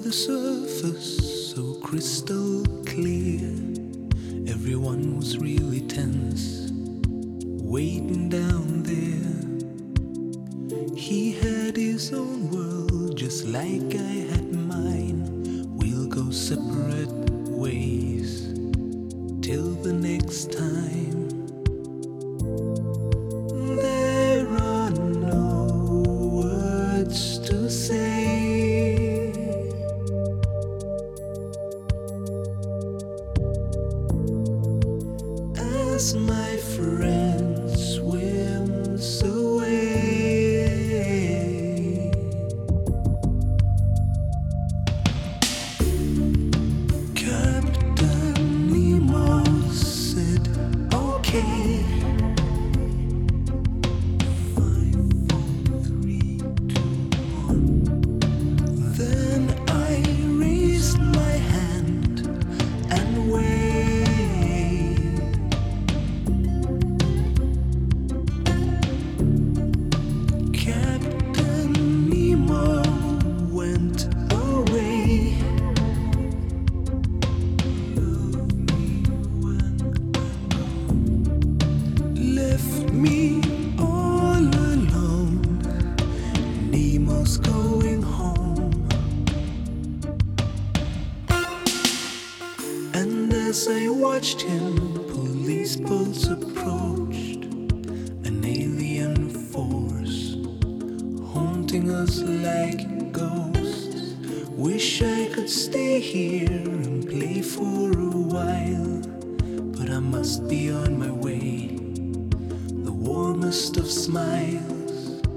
the surface so crystal clear. Everyone was really tense, waiting down there. He had his own world, just like I had mine. We'll go separate ways till the next time. There are no words to say. As my friend swims away, Captain Nemo said, "Okay." 5, 4, 3, 2, 1. Then I raised my hand and waved. Captain Nemo went away. Love me when I'm gone. Left me all alone. Nemo's going home. And as I watched him, police boats approached. An alien force haunting us like ghosts. Wish I could stay here and play for a while, but I must be on my way. The warmest of smiles.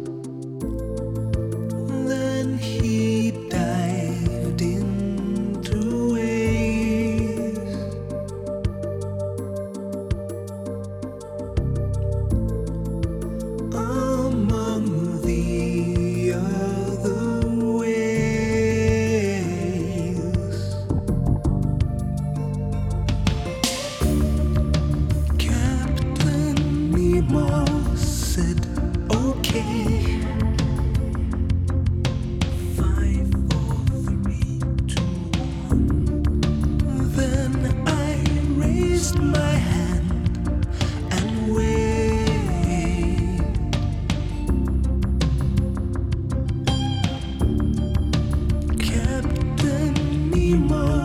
Then he dived into waves. Among the other whales, Captain Nemo said, "Okay." 5, 4, 3, 2, 1. Then I raised my hand and waved. Captain Nemo